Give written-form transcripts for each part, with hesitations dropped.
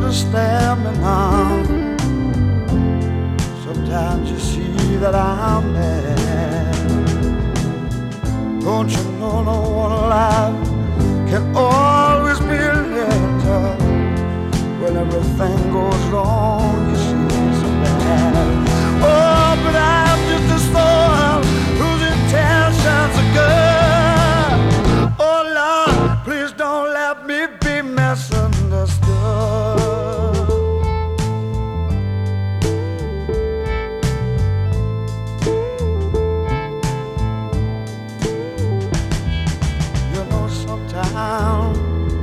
understand me now. Sometimes you see that I'm mad. Don't you know no one alive can always be a little. When everything goes wrong, you see so bad. Oh, but I'm just a soul whose intentions are good. Oh Lord, please don't let me be misunderstood. You know, sometimes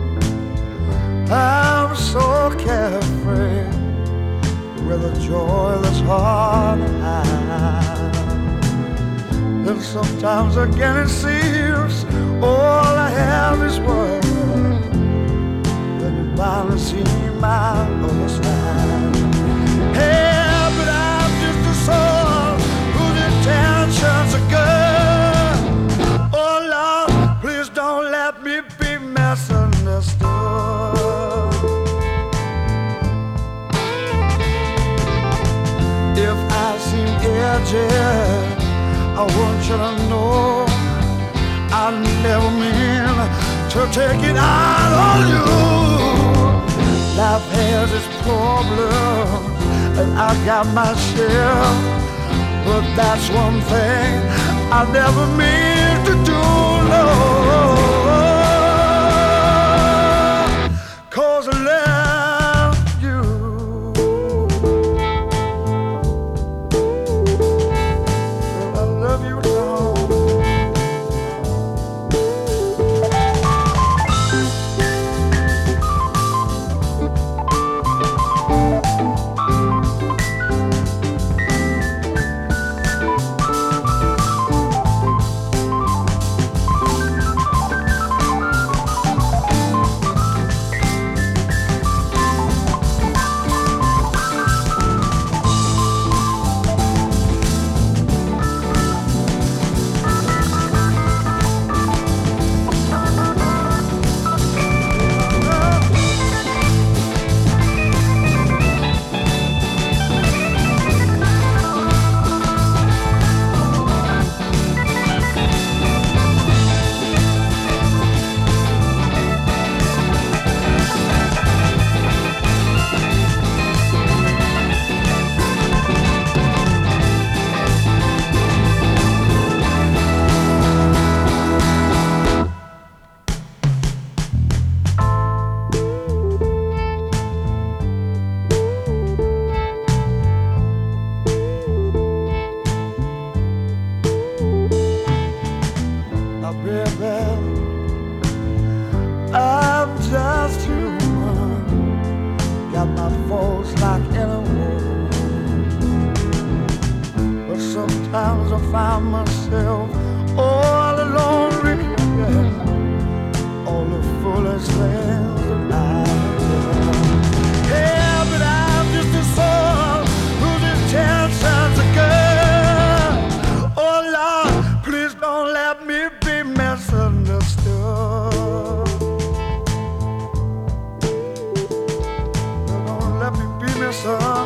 I'm so carefree with a joy that's hard to hide. And sometimes again it seems all I have is worry. Then you finally see my other side. Hey, but I'm just a soul whose intentions are good. Oh Lord, please don't let me be misunderstood. If I seem edgy, I want you to know I never mean to take it out on you. Life has its problems, and I got my share. But that's one thing I never mean to do, no. 'Cause I love you. I love you, Lord. Baby, I'm just human. Got my faults like anyone. But sometimes I find myself all alone regretting all the foolish things that I've done. Yeah, but I'm just a soul whose intentions are good. Oh Lord, please don't let me be misunderstood. Don't let me be misunderstood.